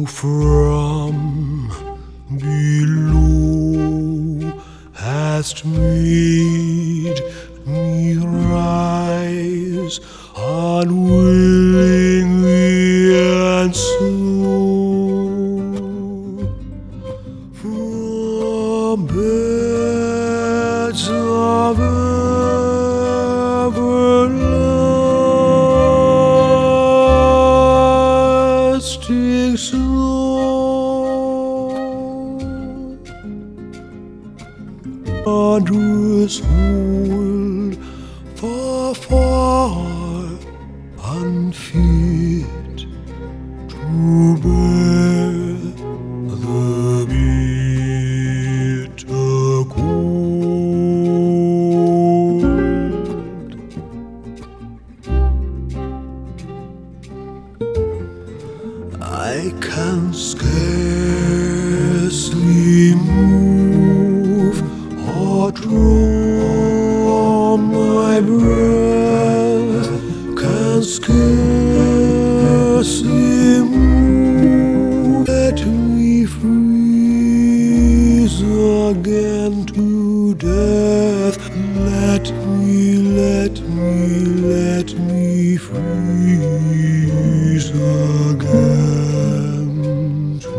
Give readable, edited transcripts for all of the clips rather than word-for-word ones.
from below hast made me rise unwillingly and slow from beds of everlasting snow, wondrous world, far, far unfit to bear the bitter cold. I can scarcely move or draw my breath, can scarcely move. Let me freeze again to death. Let me freeze again to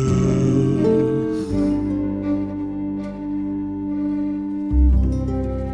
death.